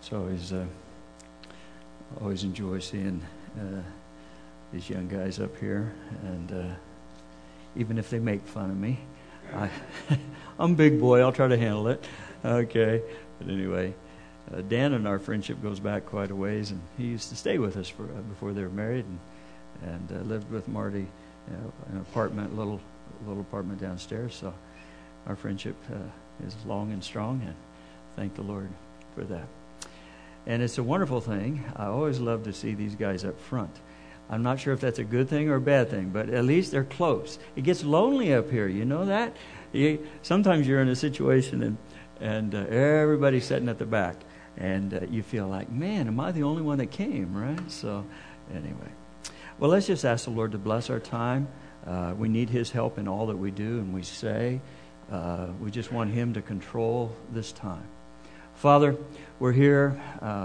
Always enjoy seeing these young guys up here, and even if they make fun of me, I'm a big boy. I'll try to handle it. Okay, but anyway, Dan and our friendship goes back quite a ways, and he used to stay with us before they were married, and lived with Marty in an apartment, little apartment downstairs. So our friendship is long and strong, and thank the Lord for that. And it's a wonderful thing. I always love to see these guys up front. I'm not sure if that's a good thing or a bad thing, but at least they're close. It gets lonely up here, you know that? Sometimes you're in a situation and everybody's sitting at the back, and you feel like, man, am I the only one that came, right? So anyway. Well, let's just ask the Lord to bless our time. We need His help in all that we do and we say. We just want Him to control this time. Father, we're here.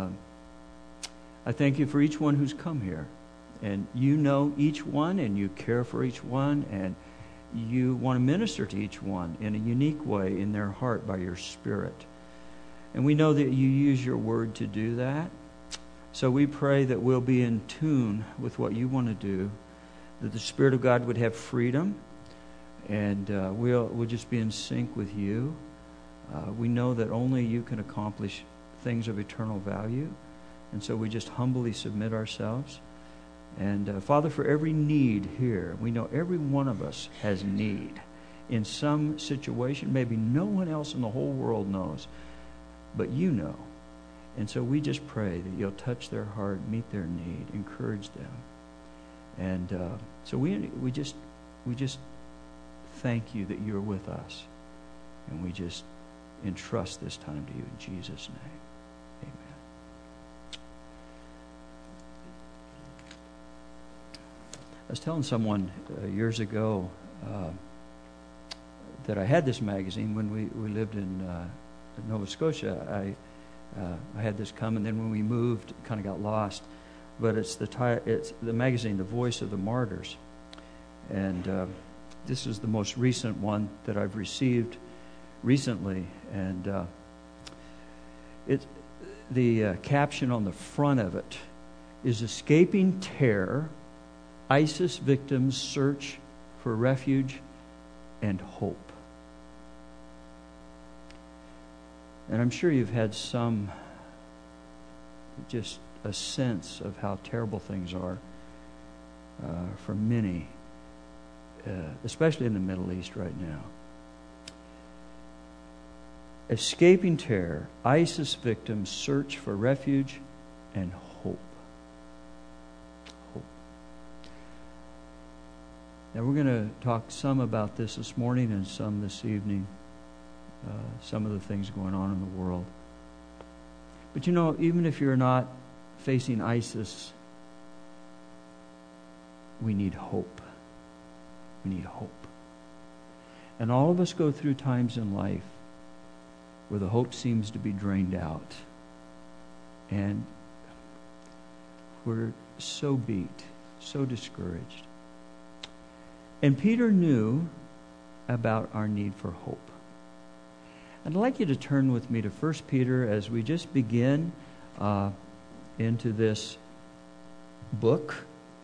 I thank You for each one who's come here. And You know each one, and You care for each one, and You want to minister to each one in a unique way in their heart by Your Spirit. And we know that You use Your Word to do that. So we pray that we'll be in tune with what You want to do, that the Spirit of God would have freedom, and we'll just be in sync with You. We know that only You can accomplish things of eternal value, and so we just humbly submit ourselves. And Father, for every need here, we know every one of us has need in some situation. Maybe no one else in the whole world knows, but You know. And so we just pray that You'll touch their heart, meet their need, encourage them. And so we just thank You that You're with us, and we just entrust this time to You in Jesus' name. Amen. I was telling someone years ago that I had this magazine when we lived in Nova Scotia. I had this come, and then when we moved, it kind of got lost. But it's the magazine, The Voice of the Martyrs, and this is the most recent one that I've received recently, and the caption on the front of it is "Escaping Terror, ISIS Victims Search for Refuge and Hope." And I'm sure you've had just a sense of how terrible things are for many, especially in the Middle East right now. Escaping terror, ISIS victims search for refuge and hope. Hope. Now we're going to talk some about this morning and some this evening. Some of the things going on in the world. But you know, even if you're not facing ISIS, we need hope. We need hope. And all of us go through times in life where the hope seems to be drained out. And we're so beat, so discouraged. And Peter knew about our need for hope. I'd like you to turn with me to 1 Peter as we just begin into this book.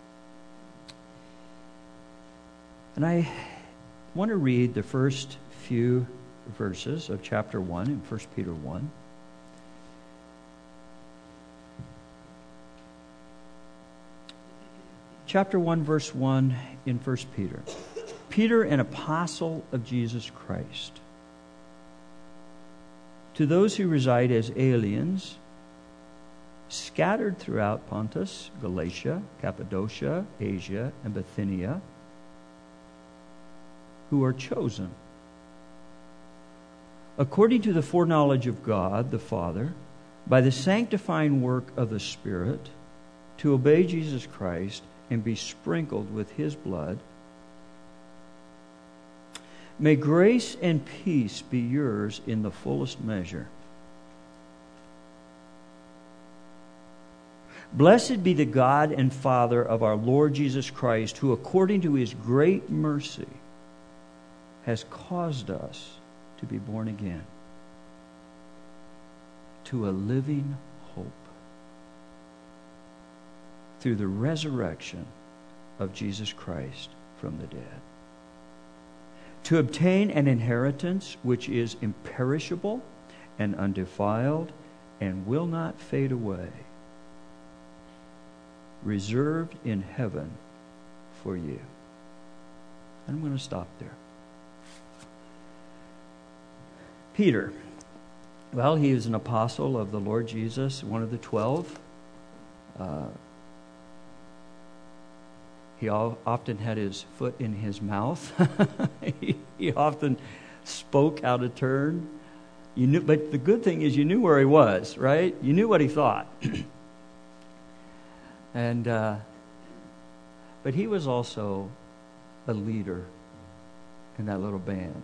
And I want to read the first few verses of chapter 1 in 1 Peter 1. Chapter 1, verse 1 in 1 Peter. Peter, an apostle of Jesus Christ, to those who reside as aliens, scattered throughout Pontus, Galatia, Cappadocia, Asia, and Bithynia, who are chosen, according to the foreknowledge of God the Father, by the sanctifying work of the Spirit, to obey Jesus Christ and be sprinkled with His blood. May grace and peace be yours in the fullest measure. Blessed be the God and Father of our Lord Jesus Christ, who according to His great mercy has caused us to be born again to a living through the resurrection of Jesus Christ from the dead, to obtain an inheritance which is imperishable and undefiled and will not fade away, reserved in heaven for you. I'm going to stop there. Peter. Well, he is an apostle of the Lord Jesus, one of the 12. He often had his foot in his mouth. He often spoke out of turn. But the good thing is you knew where he was, right? You knew what he thought. But he was also a leader in that little band.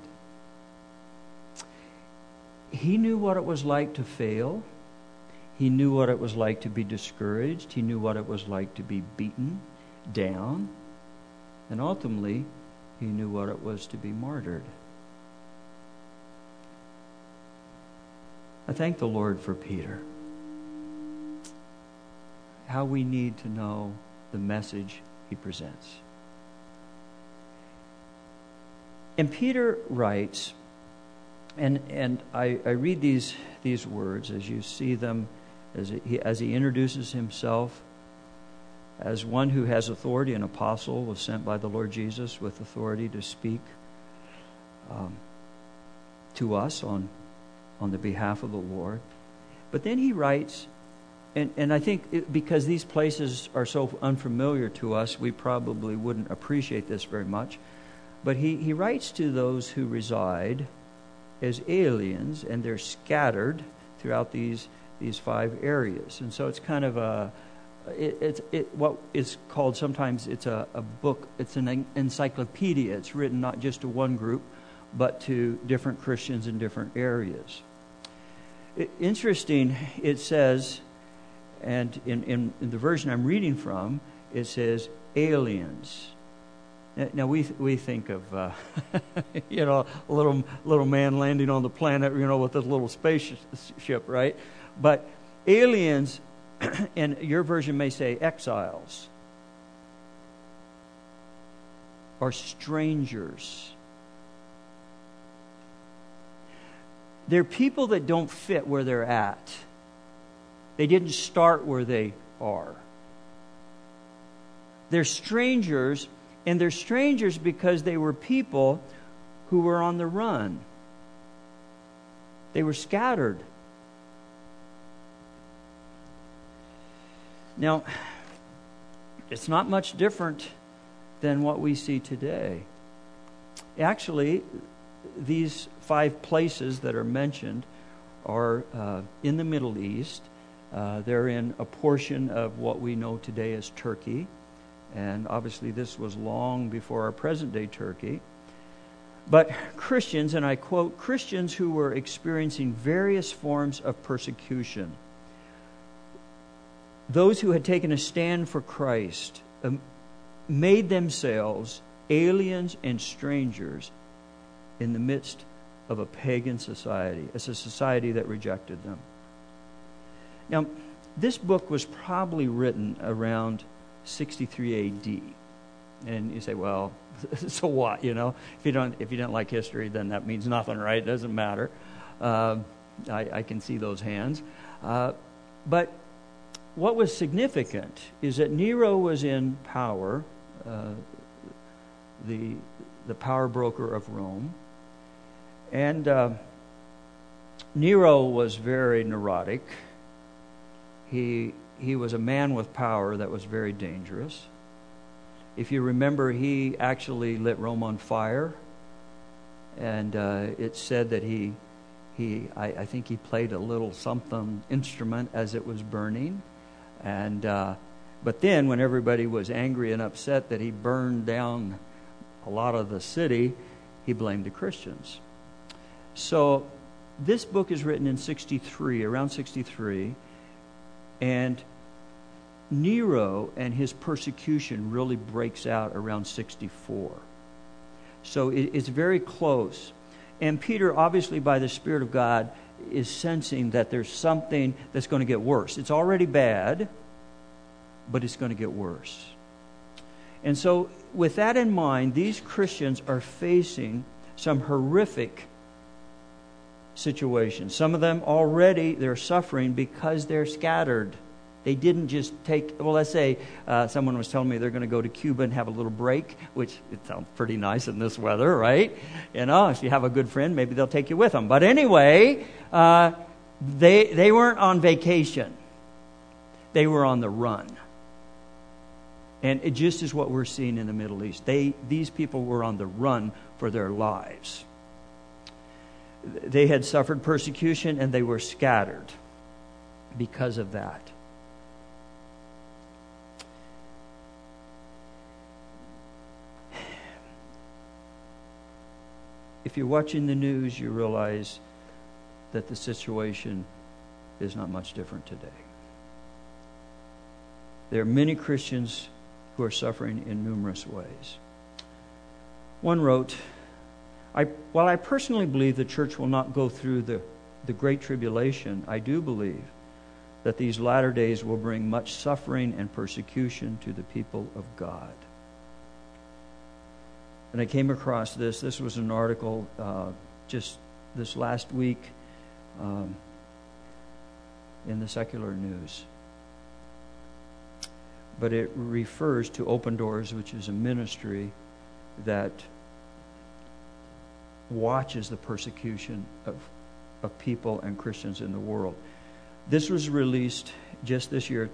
He knew what it was like to fail. He knew what it was like to be discouraged. He knew what it was like to be beaten down. And ultimately, he knew what it was to be martyred. I thank the Lord for Peter. How we need to know the message he presents. And Peter writes, and I read these words as you see them, as he introduces himself as one who has authority. An apostle was sent by the Lord Jesus with authority to speak to us on the behalf of the Lord. But then he writes, and I think because these places are so unfamiliar to us, we probably wouldn't appreciate this very much. But he writes to those who reside as aliens, and they're scattered throughout these 5 areas. And so it's kind of what is called, sometimes it's a book, it's an encyclopedia. It's written not just to one group, but to different Christians in different areas. Interesting, it says, and in the version I'm reading from, it says aliens. Now we think of a little man landing on the planet, with a little spaceship, right? But aliens, and your version may say exiles, or strangers. They're people that don't fit where they're at. They didn't start where they are. They're strangers. And they're strangers because they were people who were on the run. They were scattered. Now, it's not much different than what we see today. Actually, these 5 places that are mentioned are in the Middle East. They're in a portion of what we know today as Turkey. And obviously this was long before our present-day Turkey. But Christians, and I quote, Christians who were experiencing various forms of persecution, those who had taken a stand for Christ, made themselves aliens and strangers in the midst of a pagan society. It's a society that rejected them. Now, this book was probably written around 63 AD. And you say, well, so what, If you don't like history, then that means nothing, right? It doesn't matter. I can see those hands. But what was significant is that Nero was in power, the power broker of Rome. And Nero was very neurotic. He was a man with power that was very dangerous. If you remember, he actually lit Rome on fire. And it's said that I think he played a little something instrument as it was burning. And but then when everybody was angry and upset that he burned down a lot of the city, he blamed the Christians. So this book is written in around 63. And Nero and his persecution really breaks out around 64. So it's very close. And Peter, obviously by the Spirit of God, is sensing that there's something that's going to get worse. It's already bad, but it's going to get worse. And so with that in mind, these Christians are facing some horrific situations. Some of them already, they're suffering because they're scattered. They didn't just take, well, let's say someone was telling me they're going to go to Cuba and have a little break, which it sounds pretty nice in this weather, right? You know, if you have a good friend, maybe they'll take you with them. But anyway, they weren't on vacation. They were on the run. And it just is what we're seeing in the Middle East. These people were on the run for their lives. They had suffered persecution and they were scattered because of that. If you're watching the news, you realize that the situation is not much different today. There are many Christians who are suffering in numerous ways. One wrote, while I personally believe the church will not go through the Great Tribulation, I do believe that these latter days will bring much suffering and persecution to the people of God. And I came across this. This was an article just this last week in the secular news. But it refers to Open Doors, which is a ministry that watches the persecution of people and Christians in the world. This was released just this year,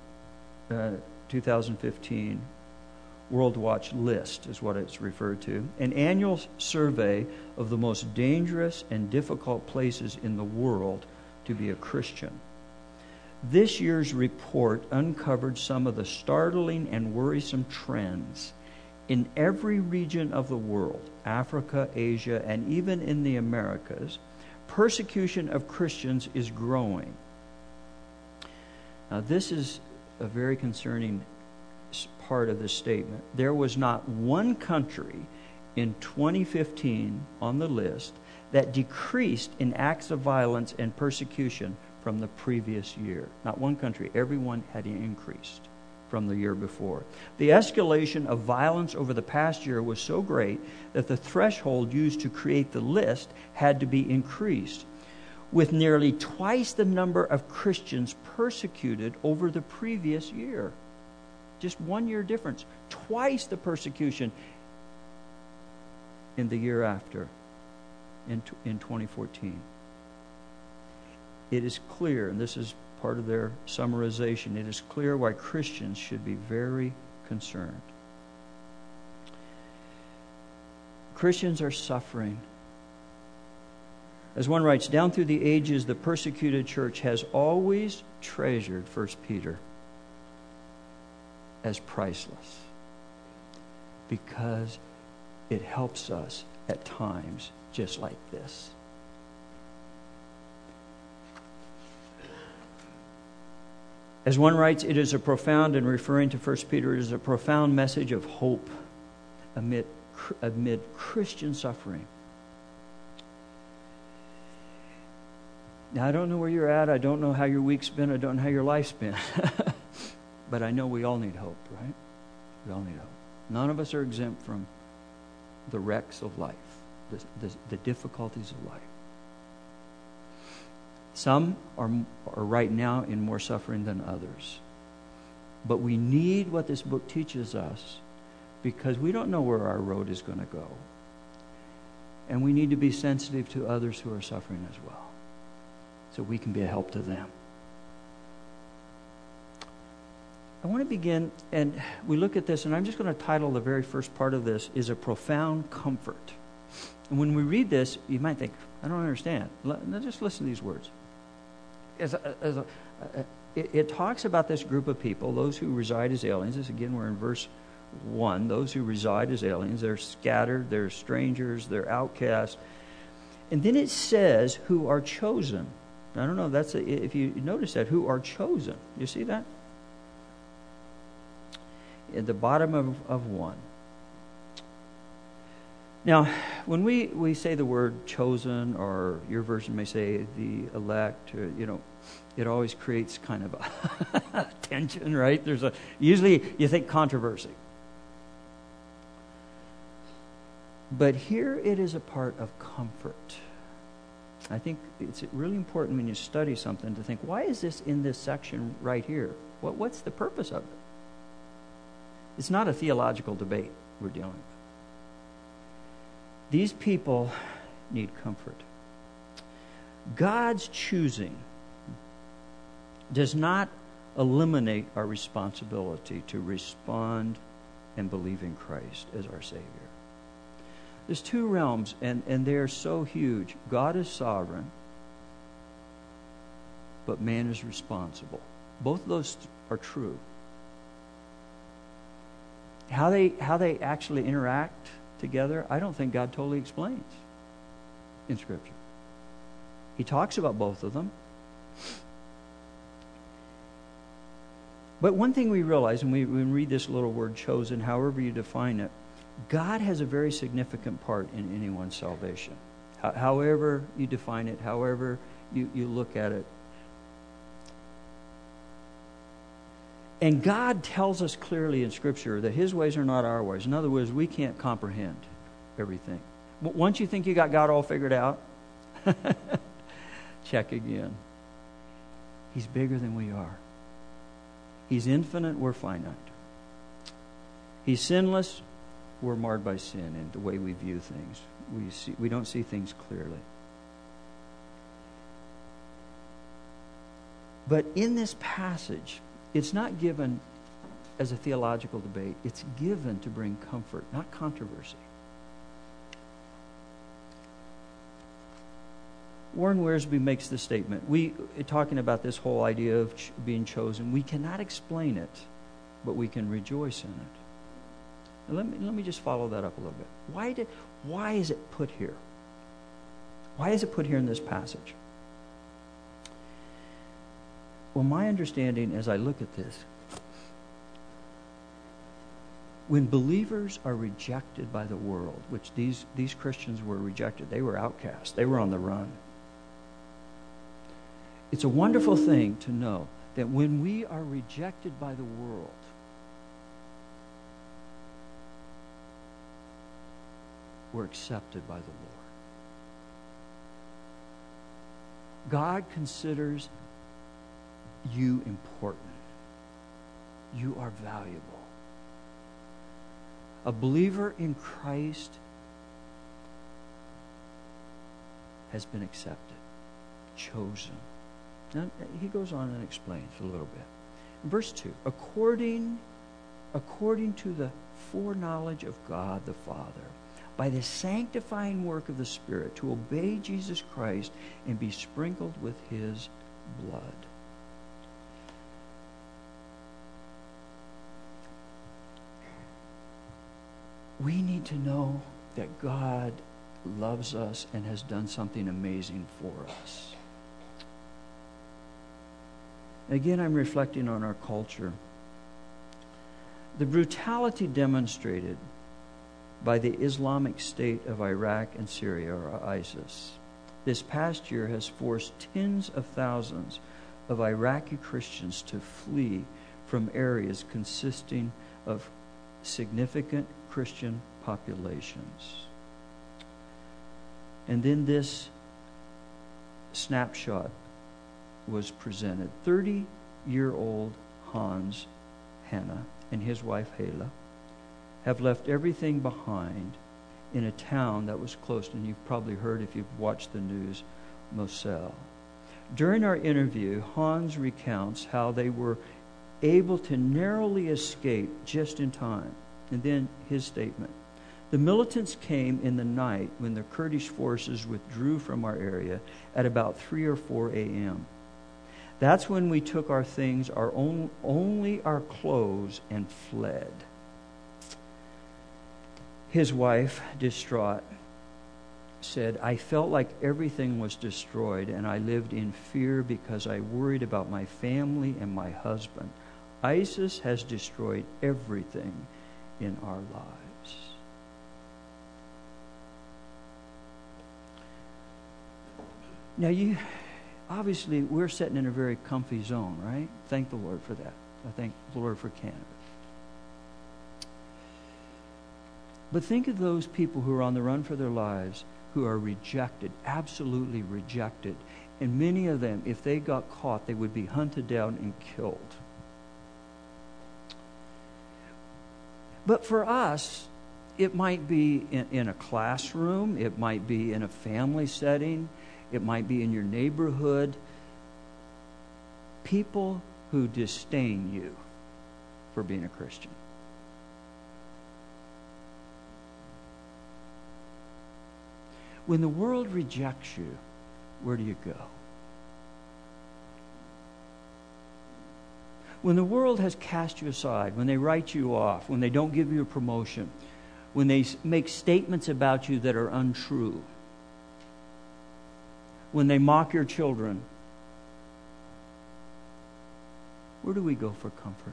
2015. World Watch List is what it's referred to. An annual survey of the most dangerous and difficult places in the world to be a Christian. This year's report uncovered some of the startling and worrisome trends in every region of the world, Africa, Asia, and even in the Americas. Persecution of Christians is growing. Now, this is a very concerning part of this statement. There was not one country in 2015 on the list that decreased in acts of violence and persecution from the previous year. Not one country. Everyone had increased from the year before. The escalation of violence over the past year was so great that the threshold used to create the list had to be increased, with nearly twice the number of Christians persecuted over the previous year. Just 1 year difference. Twice the persecution in the year after, in 2014. It is clear, and this is part of their summarization, it is clear why Christians should be very concerned. Christians are suffering. As one writes, down through the ages, the persecuted church has always treasured 1 Peter as priceless, because it helps us at times just like this. As one writes, it is a profound, and referring to 1 Peter, it is a profound message of hope amid Christian suffering. Now, I don't know where you're at. I don't know how your week's been. I don't know how your life's been. But I know we all need hope, right? We all need hope. None of us are exempt from the wrecks of life, the difficulties of life. Some are right now in more suffering than others. But we need what this book teaches us, because we don't know where our road is going to go. And we need to be sensitive to others who are suffering as well, so we can be a help to them. I want to begin, and we look at this, and I'm just going to title the very first part of this, is a profound comfort. And when we read this, you might think, I don't understand. Just listen to these words. It talks about this group of people, those who reside as aliens. This, again, we're in verse 1. Those who reside as aliens, they're scattered, they're strangers, they're outcasts. And then it says, who are chosen. I don't know, if you notice that, who are chosen. You see that? At the bottom of 1. Now, when we say the word chosen, or your version may say the elect, or, it always creates kind of a tension, right? Usually you think controversy. But here it is a part of comfort. I think it's really important when you study something to think, why is this in this section right here? What's the purpose of it? It's not a theological debate we're dealing with. These people need comfort. God's choosing does not eliminate our responsibility to respond and believe in Christ as our Savior. There's two realms, and they're so huge. God is sovereign, but man is responsible. Both of those are true. How they actually interact together, I don't think God totally explains in Scripture. He talks about both of them. But one thing we realize when we read this little word chosen, however you define it, God has a very significant part in anyone's salvation. However you define it, however you look at it. And God tells us clearly in Scripture that His ways are not our ways. In other words, we can't comprehend everything. Once you think you got God all figured out, check again. He's bigger than we are. He's infinite, we're finite. He's sinless, we're marred by sin and the way we view things. We don't see things clearly. But in this passage, it's not given as a theological debate. It's given to bring comfort, not controversy. Warren Wiersbe makes this statement. Talking about this whole idea of being chosen, we cannot explain it, but we can rejoice in it. Now let me just follow that up a little bit. Why is it put here? Why is it put here in this passage? Well, my understanding as I look at this, when believers are rejected by the world, which these Christians were rejected, they were outcasts, they were on the run. It's a wonderful thing to know that when we are rejected by the world, we're accepted by the Lord. God considers you important. You are valuable. A believer in Christ has been accepted, chosen. Now, he goes on and explains a little bit. In verse 2, according to the foreknowledge of God the Father, by the sanctifying work of the Spirit, to obey Jesus Christ and be sprinkled with His blood. We need to know that God loves us and has done something amazing for us. Again, I'm reflecting on our culture. The brutality demonstrated by the Islamic State of Iraq and Syria, or ISIS, this past year has forced tens of thousands of Iraqi Christians to flee from areas consisting of significant Christian populations. And then this snapshot was presented. 30-year-old Hans Hanna and his wife Hala have left everything behind in a town that was close, and you've probably heard if you've watched the news, Mosul. During our interview, Hans recounts how they were able to narrowly escape just in time. And then his statement. The militants came in the night when the Kurdish forces withdrew from our area at about 3 or 4 a.m. That's when we took our things, only our clothes, and fled. His wife, distraught, said, I felt like everything was destroyed, and I lived in fear because I worried about my family and my husband. ISIS has destroyed everything in our lives. Now, obviously, we're sitting in a very comfy zone, right? Thank the Lord for that. I thank the Lord for Canada. But think of those people who are on the run for their lives, who are rejected, absolutely rejected. And many of them, if they got caught, they would be hunted down and killed. But for us, it might be in a classroom, it might be in a family setting, it might be in your neighborhood. People who disdain you for being a Christian. When the world rejects you, where do you go? When the world has cast you aside, when they write you off, when they don't give you a promotion, when they make statements about you that are untrue, when they mock your children, where do we go for comfort?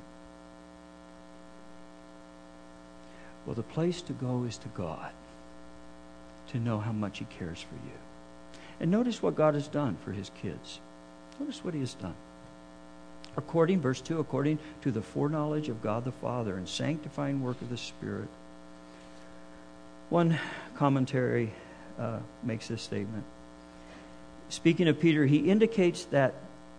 Well, the place to go is to God, to know how much He cares for you. And notice what God has done for His kids. Notice what He has done. Verse 2, according to the foreknowledge of God the Father and sanctifying work of the Spirit. One commentary makes this statement. Speaking of Peter, he indicates that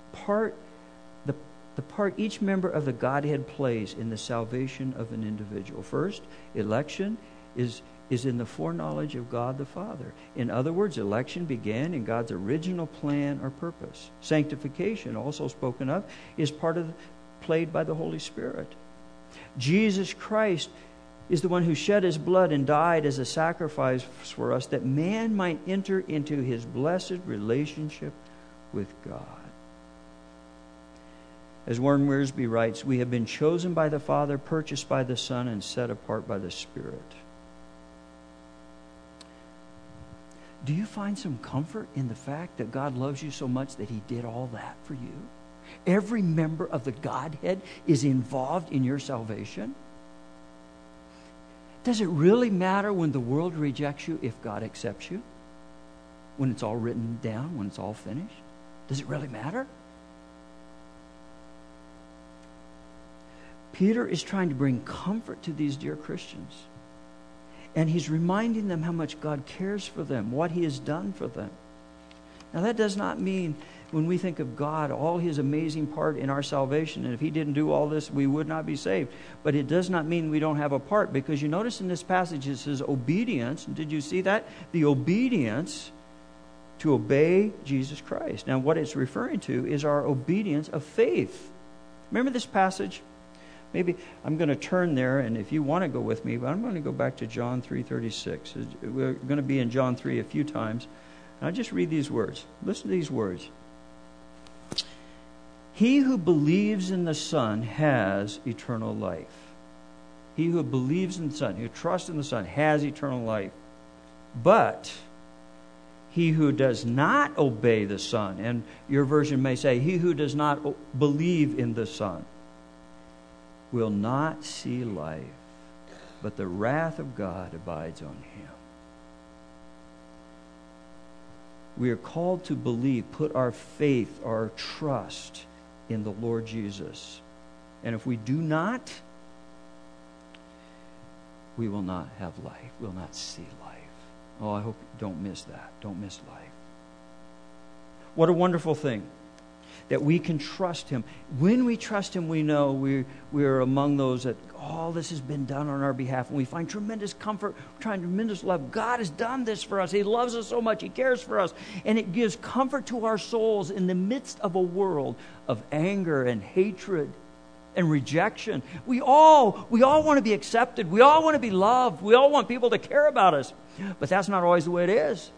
the part each member of the Godhead plays in the salvation of an individual. First, election is in the foreknowledge of God the Father. In other words, election began in God's original plan or purpose. Sanctification, also spoken of, is played by the Holy Spirit. Jesus Christ is the one who shed His blood and died as a sacrifice for us, that man might enter into his blessed relationship with God. As Warren Wiersbe writes, we have been chosen by the Father, purchased by the Son, and set apart by the Spirit. Do you find some comfort in the fact that God loves you so much that He did all that for you? Every member of the Godhead is involved in your salvation. Does it really matter when the world rejects you if God accepts you? When it's all written down, when it's all finished? Does it really matter? Peter is trying to bring comfort to these dear Christians. And he's reminding them how much God cares for them, what He has done for them. Now, that does not mean when we think of God, all His amazing part in our salvation, and if He didn't do all this, we would not be saved. But it does not mean we don't have a part, because you notice in this passage it says obedience. Did you see that? The obedience to obey Jesus Christ. Now, what it's referring to is our obedience of faith. Remember this passage? Maybe I'm going to turn there, and if you want to go with me, but I'm going to go back to John 3:36. We're going to be in John 3 a few times. And I'll just read these words. Listen to these words. He who believes in the Son has eternal life. He who believes in the Son, who trusts in the Son, has eternal life. But he who does not obey the Son, and your version may say, he who does not believe in the Son, will not see life, but the wrath of God abides on him. We are called to believe, put our faith, our trust in the Lord Jesus. And if we do not, we will not have life. We'll not see life. Oh, I hope you don't miss that. Don't miss life. What a wonderful thing that we can trust Him. When we trust Him, we know we are among those that all this has been done on our behalf, and we find tremendous comfort, find tremendous love. God has done this for us. He loves us so much. He cares for us, and it gives comfort to our souls in the midst of a world of anger and hatred and rejection. We all want to be accepted. We all want to be loved. We all want people to care about us, but that's not always the way it is.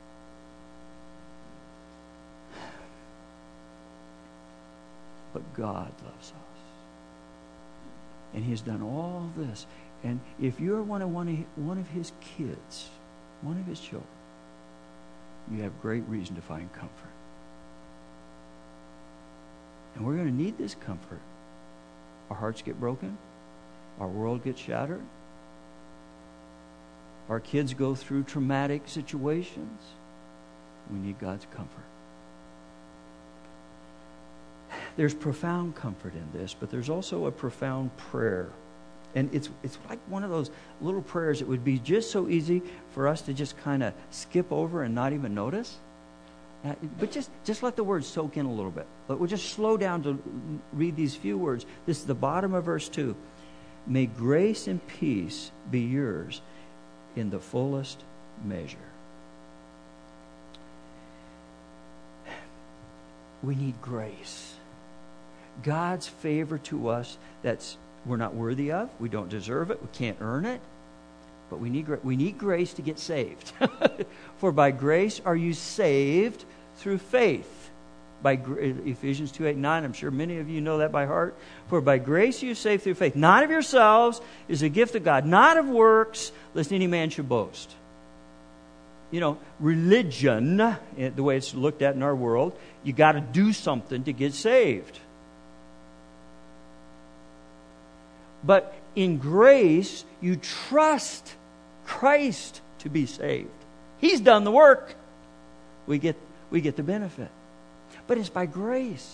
But God loves us. And He has done all this. And if you're one of His kids, one of His children, you have great reason to find comfort. And we're going to need this comfort. Our hearts get broken. Our world gets shattered. Our kids go through traumatic situations. We need God's comfort. There's profound comfort in this, but there's also a profound prayer. And it's like one of those little prayers that would be just so easy for us to just kind of skip over and not even notice. But just let the words soak in a little bit. But we'll just slow down to read these few words. This is the bottom of verse 2. May grace and peace be yours in the fullest measure. We need grace. God's favor to us that's we're not worthy of. We don't deserve it. We can't earn it. But we need grace to get saved. For by grace are you saved through faith. By Ephesians 2:8-9, I'm sure many of you know that by heart. For by grace you are saved through faith. Not of yourselves, is a gift of God. Not of works, lest any man should boast. You know, religion, the way it's looked at in our world, you got to do something to get saved. But in grace, you trust Christ to be saved. He's done the work. We get the benefit. But it's by grace.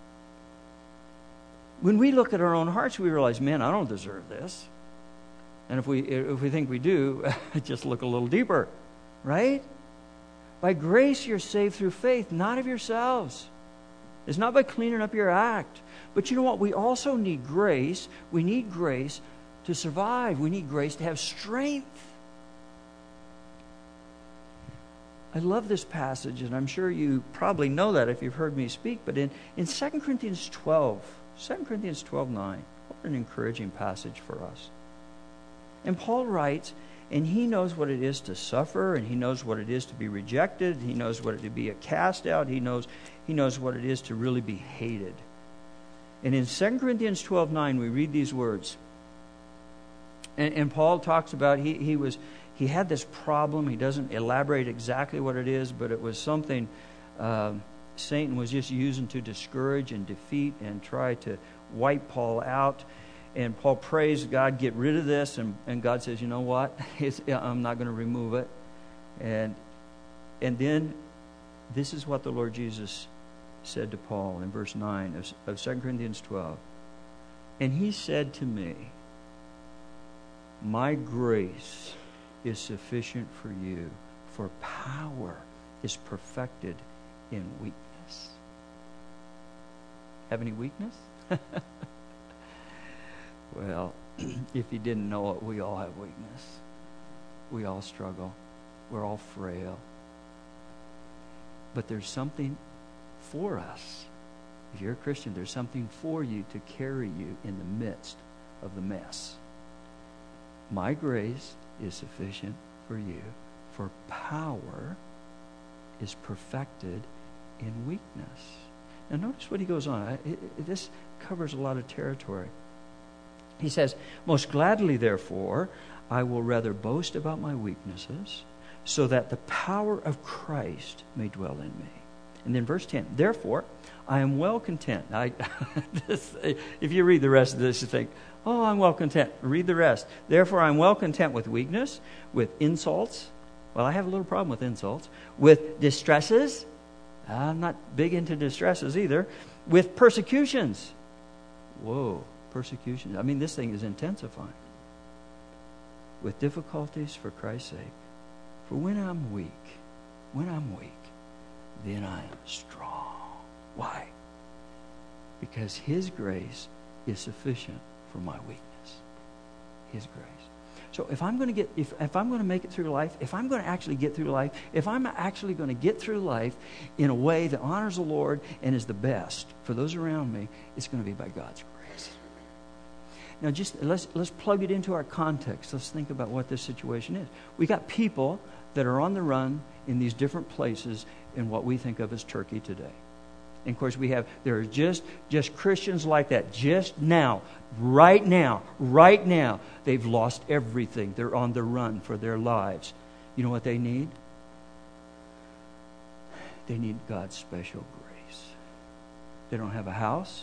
When we look at our own hearts, we realize, man, I don't deserve this. And if we think we do, just look a little deeper, right? By grace, you're saved through faith, not of yourselves. It's not by cleaning up your act. But you know what? We also need grace. We need grace to survive. We need grace to have strength. I love this passage, and I'm sure you probably know that if you've heard me speak, but in 2 Corinthians 12, 2 Corinthians 12:9, what an encouraging passage for us. And Paul writes, and he knows what it is to suffer, and he knows what it is to be rejected, he knows what it is to be a cast out, he knows what it is to really be hated. And in 2 Corinthians 12:9, we read these words. And Paul talks about he had this problem. He doesn't elaborate exactly what it is, but it was something Satan was just using to discourage and defeat and try to wipe Paul out. And Paul prays, God, get rid of this. And God says, you know what? I'm not going to remove it. And then this is what the Lord Jesus said to Paul in verse 9 of 2 Corinthians 12. And he said to me, my grace is sufficient for you, for power is perfected in weakness. Have any weakness? Well, if you didn't know it, we all have weakness. We all struggle. We're all frail. But there's something for us. If you're a Christian, there's something for you to carry you in the midst of the mess. My grace is sufficient for you, for power is perfected in weakness. Now notice what he goes on. This covers a lot of territory. He says, most gladly, therefore, I will rather boast about my weaknesses, so that the power of Christ may dwell in me. And then verse 10, therefore, I am well content. If you read the rest of this, you think, oh, I'm well content. Read the rest. Therefore, I'm well content with weakness, with insults. Well, I have a little problem with insults. With distresses. I'm not big into distresses either. With persecutions. Whoa, persecutions. I mean, this thing is intensifying. With difficulties for Christ's sake. For when I'm weak, then I am strong. Why? Because His grace is sufficient for my weakness. His grace. So if I'm going to make it through life, if I'm going to actually get through life, if I'm actually going to get through life in a way that honors the Lord and is the best for those around me, it's going to be by God's grace. Now, just let's plug it into our context. Let's think about what this situation is. We got people that are on the run in these different places in what we think of as Turkey today. And of course, there are just Christians like that. Just now, right now, they've lost everything. They're on the run for their lives. You know what they need? They need God's special grace. They don't have a house.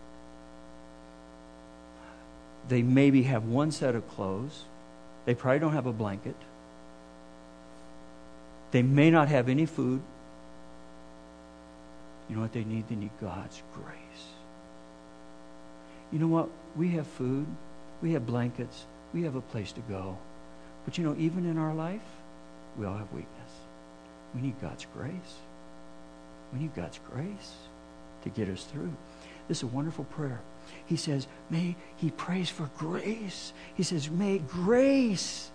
They maybe have one set of clothes. They probably don't have a blanket. They may not have any food. You know what they need? They need God's grace. You know what? We have food. We have blankets. We have a place to go. But you know, even in our life, we all have weakness. We need God's grace. We need God's grace to get us through. This is a wonderful prayer. He says, he prays for grace. He says, may grace,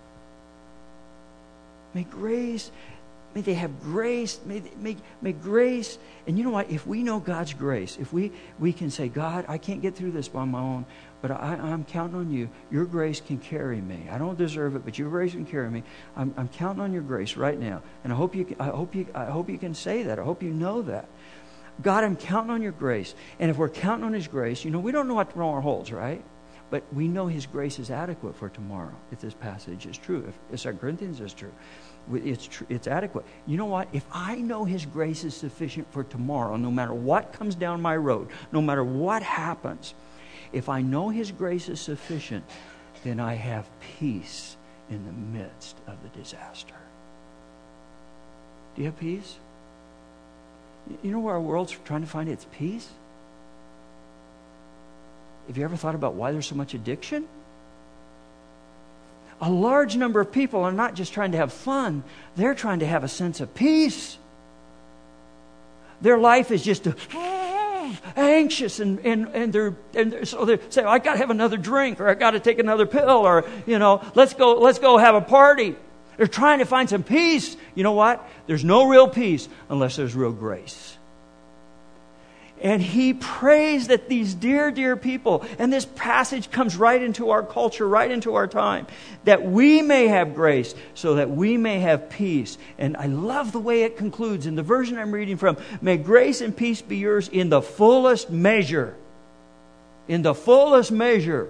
may they have grace, may grace. And you know what? If we know God's grace, if we can say, God, I can't get through this by my own, but I'm counting on you. Your grace can carry me. I don't deserve it, but your grace can carry me. I'm counting on your grace right now. And I hope you can say that. I hope you know that. God, I'm counting on your grace. And if we're counting on his grace, you know, we don't know what tomorrow holds, right? But we know his grace is adequate for tomorrow, if this passage is true, if 2 Corinthians is true. It's adequate. You know what? If I know his grace is sufficient for tomorrow, no matter what comes down my road, no matter what happens, if I know his grace is sufficient, then I have peace in the midst of the disaster. Do you have peace? You know where our world's trying to find its peace? Have you ever thought about why there's so much addiction? A large number of people are not just trying to have fun, they're trying to have a sense of peace. Their life is just anxious and so they say, I got to have another drink, or I got to take another pill, or you know, let's go have a party. They're trying to find some peace. You know what? There's no real peace unless there's real grace. And he prays that these dear, dear people, and this passage comes right into our culture, right into our time, that we may have grace so that we may have peace. And I love the way it concludes in the version I'm reading from. May grace and peace be yours in the fullest measure. In the fullest measure.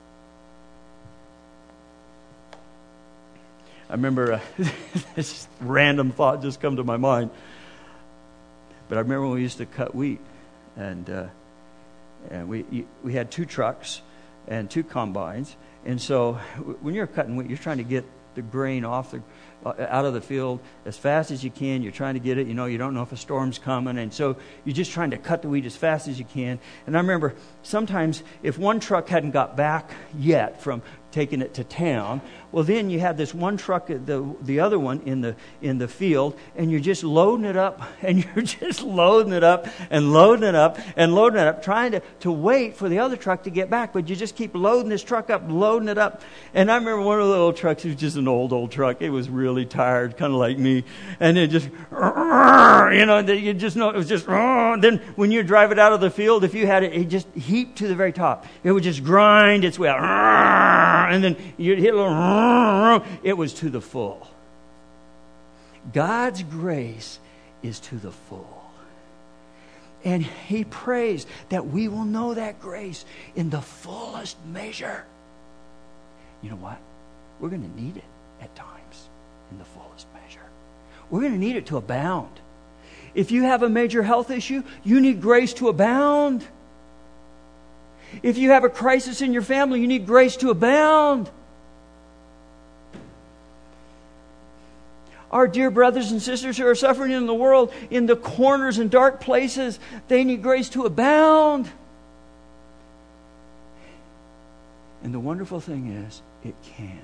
I remember this random thought just come to my mind. But I remember when we used to cut wheat. And we had 2 trucks and 2 combines. And so when you're cutting wheat, you're trying to get the grain out of the field as fast as you can. You're trying to get it. You know, you don't know if a storm's coming. And so you're just trying to cut the wheat as fast as you can. And I remember sometimes if one truck hadn't got back yet from taking it to town, well, then you have this one truck, the other one in the field, and you're just loading it up, and you're just loading it up and loading it up and loading it up, trying to wait for the other truck to get back, but you just keep loading this truck up, loading it up. And I remember one of the little trucks, it was just an old truck. It was really tired, kind of like me, and it just, you know, you just know it was just. Then when you drive it out of the field, if you had it just heaped to the very top, it would just grind its way out. And then you'd hit a little, it was to the full. God's grace is to the full. And he prays that we will know that grace in the fullest measure. You know what? We're going to need it at times in the fullest measure. We're going to need it to abound. If you have a major health issue, you need grace to abound. If you have a crisis in your family, you need grace to abound. Our dear brothers and sisters who are suffering in the world, in the corners and dark places, they need grace to abound. And the wonderful thing is, it can.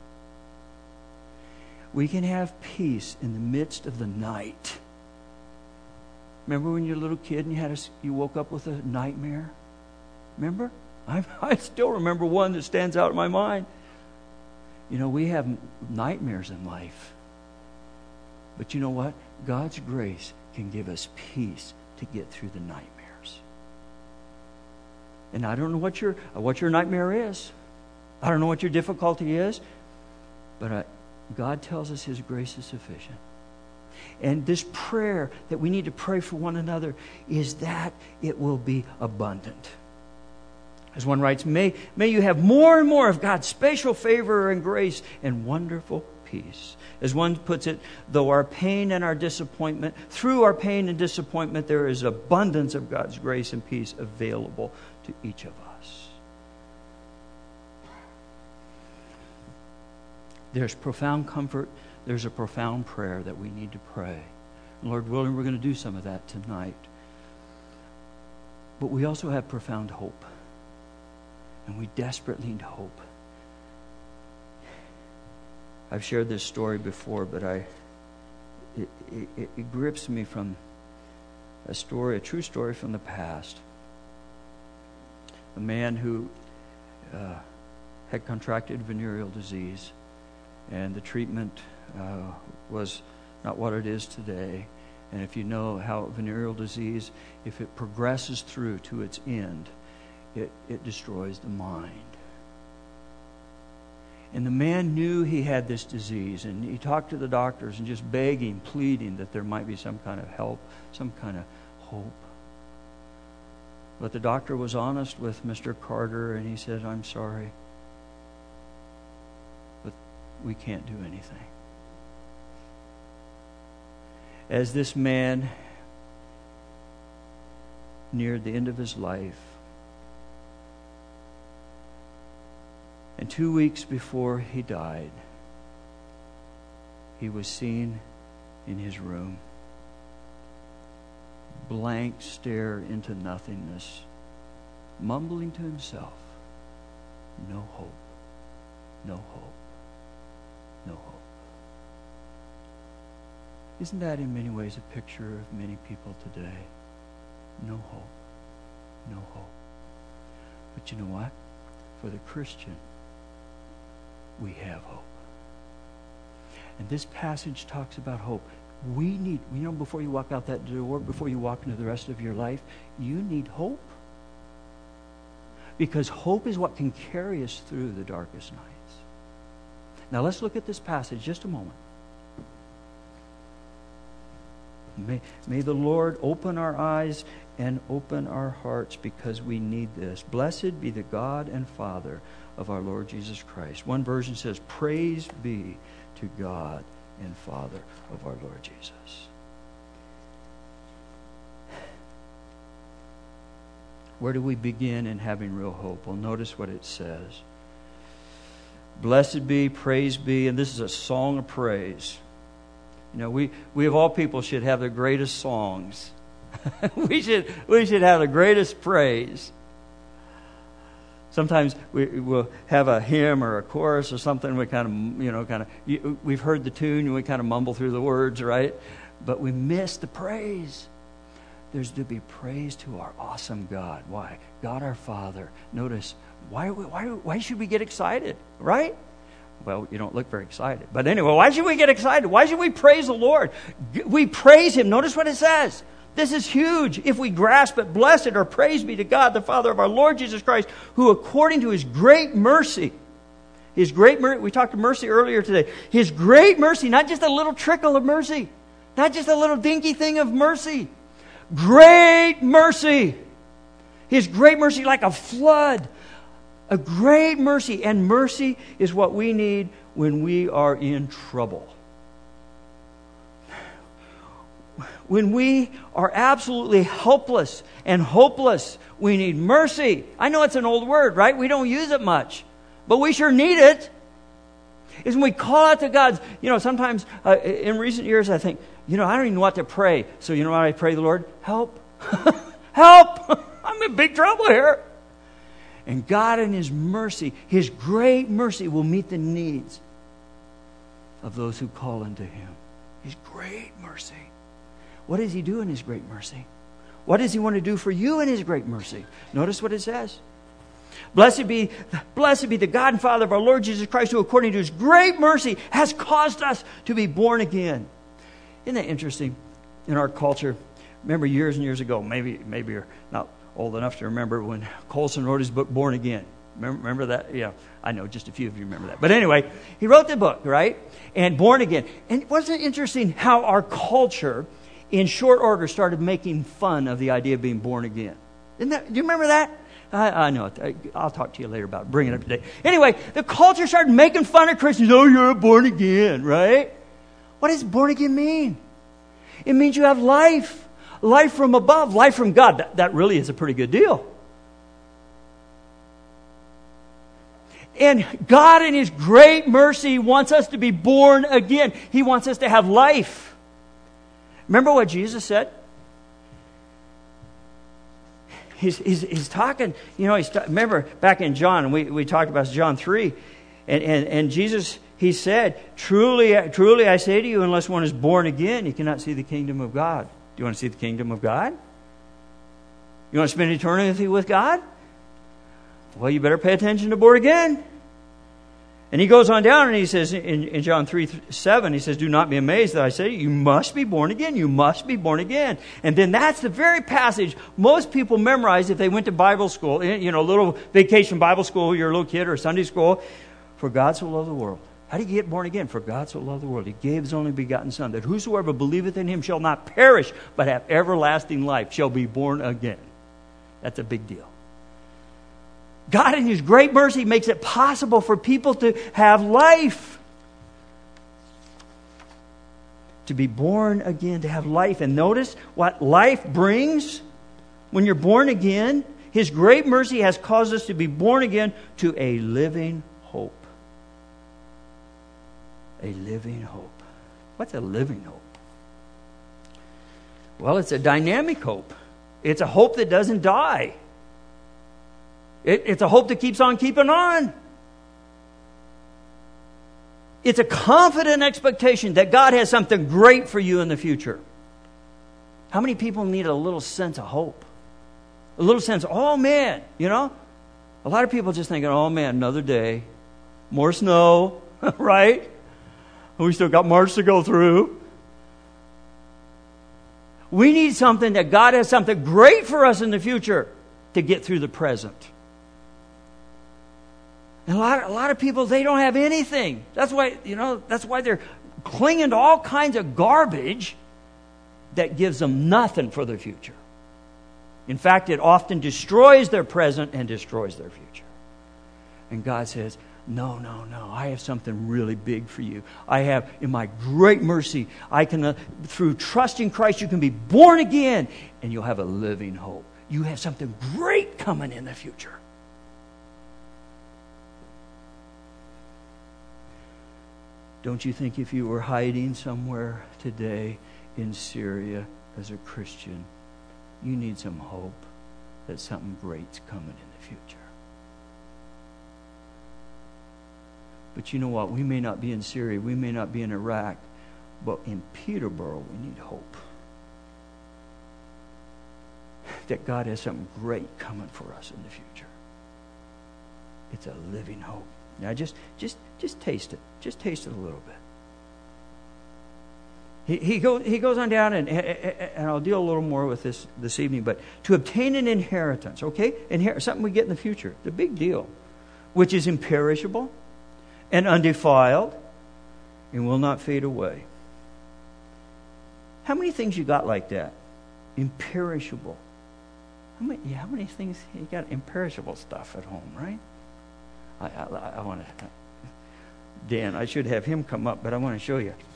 We can have peace in the midst of the night. Remember when you were a little kid and you woke up with a nightmare? Remember? I still remember one that stands out in my mind. You know, we have nightmares in life. But you know what? God's grace can give us peace to get through the nightmares. And I don't know what your nightmare is. I don't know what your difficulty is. But God tells us his grace is sufficient. And this prayer that we need to pray for one another is that it will be abundant. As one writes, may you have more and more of God's special favor and grace and wonderful peace. As one puts it, through our pain and disappointment, there is abundance of God's grace and peace available to each of us. There's profound comfort. There's a profound prayer that we need to pray. And Lord willing, we're going to do some of that tonight. But we also have profound hope. And we desperately need hope. I've shared this story before, but it grips me from a true story from the past. A man who had contracted venereal disease, and the treatment was not what it is today. And if you know how venereal disease, if it progresses through to its end, it destroys the mind. And the man knew he had this disease, and he talked to the doctors and just begging, pleading that there might be some kind of help, some kind of hope. But the doctor was honest with Mr. Carter, and he said, "I'm sorry, but we can't do anything." As this man neared the end of his life, and 2 weeks before he died, he was seen in his room, blank stare into nothingness, mumbling to himself, "No hope, no hope, no hope." Isn't that in many ways a picture of many people today? No hope, no hope. But you know what? For the Christian, we have hope. And this passage talks about hope. We need, before you walk out that door, before you walk into the rest of your life, you need hope. Because hope is what can carry us through the darkest nights. Now let's look at this passage just a moment. May the Lord open our eyes and open our hearts, because we need this. Blessed be the God and Father of our Lord Jesus Christ. One version says, "Praise be to God and Father of our Lord Jesus." Where do we begin in having real hope? Well, notice what it says. Blessed be, praise be, and this is a song of praise. You know, we of all people should have the greatest songs. we should have the greatest praise. Sometimes we'll have a hymn or a chorus or something. We we've heard the tune and we kind of mumble through the words, right? But we miss the praise. There's to be praise to our awesome God. Why? God our Father. Notice, why should we get excited, right? Well, you don't look very excited. But anyway, why should we get excited? Why should we praise the Lord? We praise Him. Notice what it says. This is huge. If we grasp it, blessed or praise be to God, the Father of our Lord Jesus Christ, who according to His great mercy, we talked of mercy earlier today, His great mercy, not just a little trickle of mercy, not just a little dinky thing of mercy, great mercy. His great mercy like a flood. A great mercy. And mercy is what we need when we are in trouble. When we are absolutely helpless and hopeless, we need mercy. I know it's an old word, right? We don't use it much. But we sure need it. Is when we call out to God. Sometimes in recent years I think, I don't even know what to pray. So you know what I pray the Lord? Help. Help. I'm in big trouble here. And God in His mercy, His great mercy, will meet the needs of those who call unto Him. His great mercy. What does He do in His great mercy? What does He want to do for you in His great mercy? Notice what it says. Blessed be the God and Father of our Lord Jesus Christ, who according to His great mercy has caused us to be born again. Isn't that interesting? In our culture, remember years and years ago, maybe you're not old enough to remember when Colson wrote his book, Born Again. Remember that? Yeah, I know just a few of you remember that. But anyway, he wrote the book, right? And Born Again. And wasn't it interesting how our culture, in short order, started making fun of the idea of being born again? Do you remember that? I know it. I'll talk to you later about it. Bring it up today. Anyway, the culture started making fun of Christians. Oh, you're born again, right? What does born again mean? It means you have life. Life from above, life from God. That really is a pretty good deal. And God in His great mercy wants us to be born again. He wants us to have life. Remember what Jesus said? he's talking, remember back in John, we talked about John 3, and Jesus, he said, truly I say to you, unless one is born again, you cannot see the kingdom of God. Do you want to see the kingdom of God? You want to spend eternity with God? Well, you better pay attention to born again. And he goes on down and he says in John 3:7, he says, do not be amazed that I say you must be born again. You must be born again. And then that's the very passage most people memorize if they went to Bible school, little vacation Bible school, you're a little kid, or Sunday school. For God so loved the world. How do you get born again? For God so loved the world. He gave his only begotten Son, that whosoever believeth in him shall not perish, but have everlasting life, shall be born again. That's a big deal. God in his great mercy makes it possible for people to have life. To be born again, to have life. And notice what life brings when you're born again. His great mercy has caused us to be born again to a living hope. A living hope. What's a living hope? Well, it's a dynamic hope. It's a hope that doesn't die. It's a hope that keeps on keeping on. It's a confident expectation that God has something great for you in the future. How many people need a little sense of hope? A little sense, oh man, A lot of people just thinking, oh man, another day. More snow, right? We still got March to go through. We need something that God has something great for us in the future to get through the present. And a lot of people, they don't have anything. That's why they're clinging to all kinds of garbage that gives them nothing for their future. In fact, it often destroys their present and destroys their future. And God says, no, I have something really big for you. I have, in my great mercy, I can, through trusting Christ, you can be born again and you'll have a living hope. You have something great coming in the future. Don't you think if you were hiding somewhere today in Syria as a Christian, you need some hope that something great's coming in the future? But you know what? We may not be in Syria, we may not be in Iraq, but in Peterborough we need hope. That God has something great coming for us in the future. It's a living hope. Now just taste it. Just taste it a little bit. He goes on down, and I'll deal a little more with this evening, but to obtain an inheritance, okay? Something we get in the future. The big deal. Which is imperishable and undefiled and will not fade away. How many things you got like that? Imperishable. How many things you got? Imperishable stuff at home, right? I want to, Dan, I should have him come up, but I want to show you.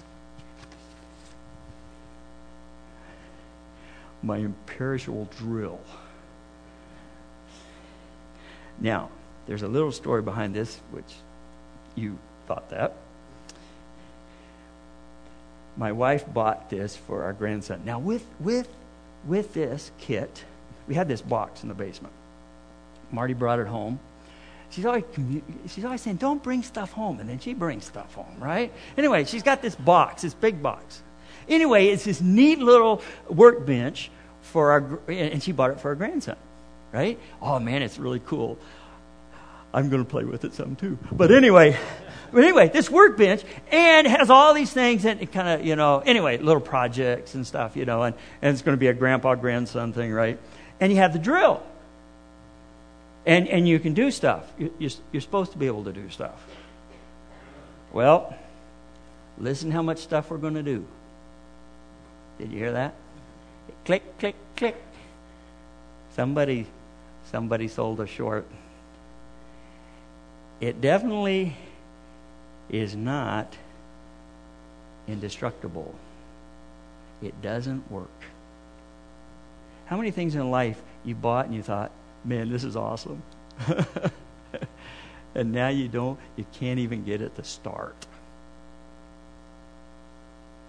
My imperishable drill. Now, there's a little story behind this, which you thought that. My wife bought this for our grandson. Now, with this kit, we had this box in the basement. Marty brought it home. She's always saying, don't bring stuff home. And then she brings stuff home, right? Anyway, she's got this box, this big box. Anyway, it's this neat little workbench and she bought it for our grandson, right? Oh, man, it's really cool. I'm going to play with it some, too. But anyway, this workbench, and it has all these things and it kind of, little projects and stuff, and it's going to be a grandpa-grandson thing, right? And you have the drill. And you can do stuff. You're supposed to be able to do stuff. Well, listen how much stuff we're going to do. Did you hear that? Click, click, click. Somebody sold us short. It definitely is not indestructible. It doesn't work. How many things in life you bought and you thought, man, this is awesome. And now you can't even get it to start.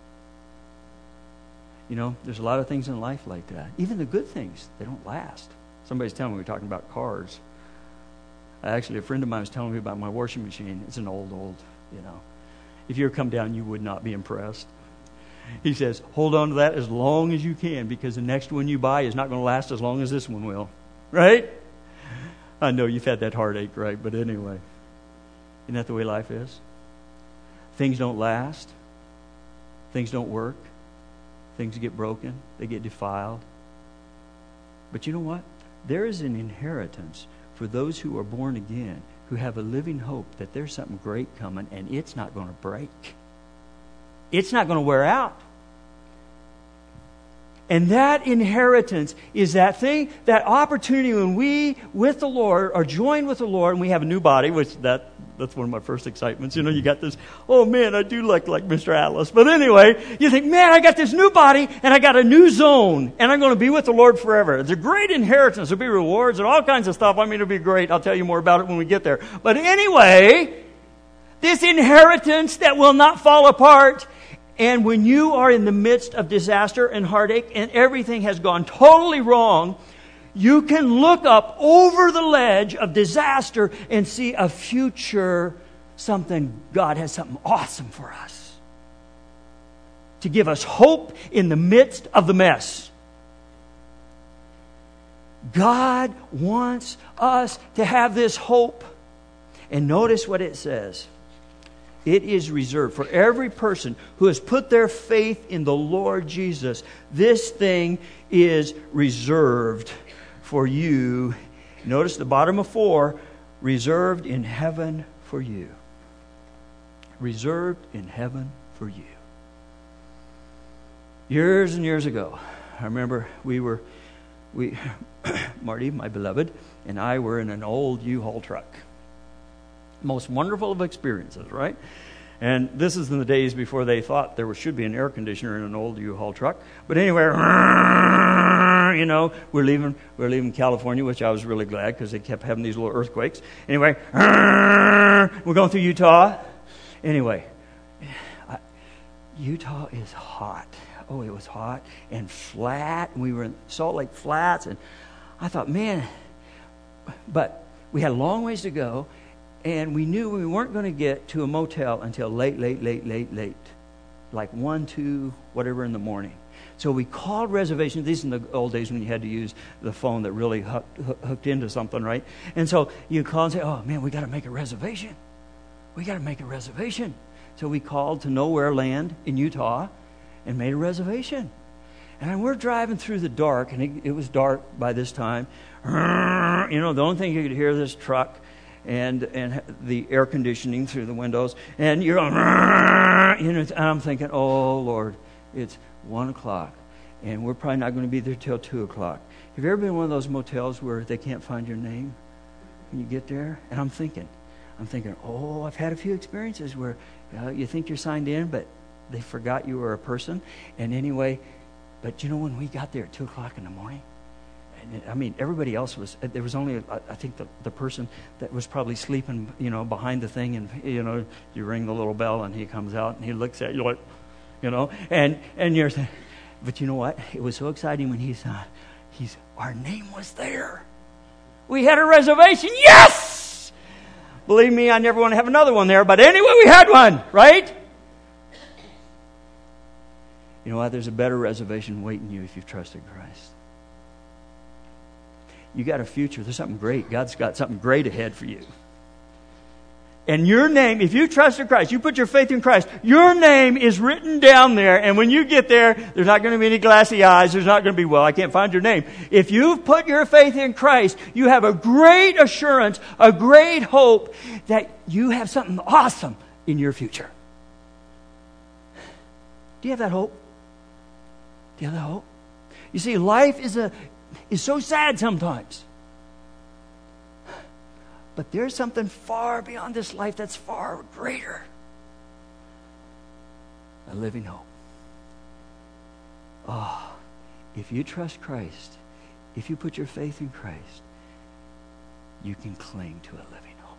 There's a lot of things in life like that. Even the good things, they don't last. Somebody's telling me we're talking about cars. Actually, a friend of mine was telling me about my washing machine. It's an old, If you ever come down, you would not be impressed. He says, hold on to that as long as you can, because the next one you buy is not going to last as long as this one will. Right? I know you've had that heartache, right? But anyway, isn't that the way life is? Things don't last. Things don't work. Things get broken. They get defiled. But you know what? There is an inheritance for those who are born again, who have a living hope that there's something great coming, and it's not going to break. It's not going to wear out. And that inheritance is that thing, that opportunity when we, with the Lord, are joined with the Lord, and we have a new body, which that's one of my first excitements. You got this, oh man, I do look like Mr. Atlas. But anyway, you think, man, I got this new body, and I got a new zone, and I'm going to be with the Lord forever. It's a great inheritance. There'll be rewards and all kinds of stuff. I mean, it'll be great. I'll tell you more about it when we get there. But anyway, this inheritance that will not fall apart. And when you are in the midst of disaster and heartache and everything has gone totally wrong, you can look up over the ledge of disaster and see a future, God has something awesome for us. To give us hope in the midst of the mess. God wants us to have this hope. And notice what it says. It is reserved for every person who has put their faith in the Lord Jesus. This thing is reserved for you. Notice the bottom of 4, reserved in heaven for you. Reserved in heaven for you. Years and years ago, I remember Marty, my beloved, and I were in an old U-Haul truck. Most wonderful of experiences, right? And this is in the days before they thought there should be an air conditioner in an old U-Haul truck. But anyway, we're leaving California, which I was really glad because they kept having these little earthquakes. Anyway, we're going through Utah. Anyway, Utah is hot. Oh, it was hot and flat. We were in Salt Lake Flats, and I thought, man, but we had a long ways to go. And we knew we weren't going to get to a motel until late. Like 1, 2, whatever in the morning. So we called reservations. These in the old days when you had to use the phone that really hooked into something, right? And so you call and say, oh, man, we got to make a reservation. So we called to Nowhere Land in Utah and made a reservation. And we're driving through the dark, and it was dark by this time. The only thing you could hear this truck and the air conditioning through the windows, and you're going, and I'm thinking, oh Lord, it's 1 o'clock, and we're probably not going to be there till 2 o'clock. Have you ever been in one of those motels where they can't find your name when you get there? And I'm thinking, oh, I've had a few experiences where you think you're signed in, but they forgot you were a person. And anyway, but when we got there at 2 o'clock in the morning, I mean, everybody else there was only, I think, the person that was probably sleeping, behind the thing, and, you ring the little bell, and he comes out, and he looks at you like, and you're saying, but you know what? It was so exciting when our name was there. We had a reservation. Yes! Believe me, I never want to have another one there, but anyway, we had one, right? You know what? There's a better reservation waiting you if you've trusted Christ. You got a future. There's something great. God's got something great ahead for you. And your name, if you trusted Christ, you put your faith in Christ, your name is written down there. And when you get there, there's not going to be any glassy eyes. There's not going to be, well, I can't find your name. If you've put your faith in Christ, you have a great assurance, a great hope that you have something awesome in your future. Do you have that hope? Do you have that hope? You see, life is so sad sometimes. But there's something far beyond this life that's far greater. A living hope. Oh, if you trust Christ, if you put your faith in Christ, you can cling to a living hope.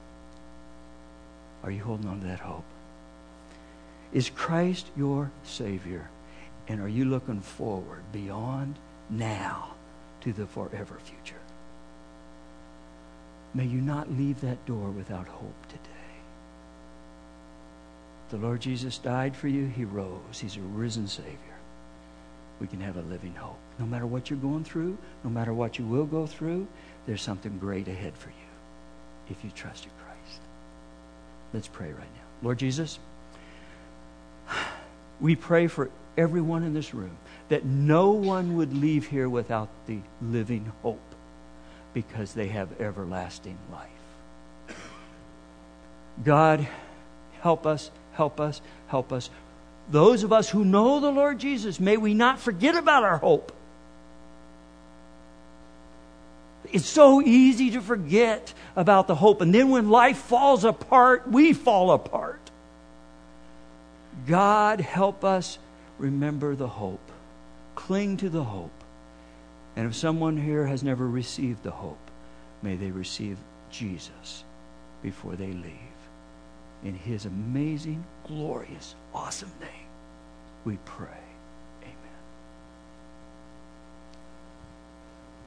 Are you holding on to that hope? Is Christ your Savior? And are you looking forward beyond now to the forever future. May you not leave that door without hope today. The Lord Jesus died for you. He rose. He's a risen Savior. We can have a living hope. No matter what you're going through, no matter what you will go through, there's something great ahead for you if you trust in Christ. Let's pray right now. Lord Jesus, we pray for everyone in this room that no one would leave here without the living hope because they have everlasting life. God, help us, help us, help us. Those of us who know the Lord Jesus, may we not forget about our hope. It's so easy to forget about the hope. And then when life falls apart, we fall apart. God, help us remember the hope. Cling to the hope. And if someone here has never received the hope, may they receive Jesus before they leave. In His amazing, glorious, awesome name, we pray.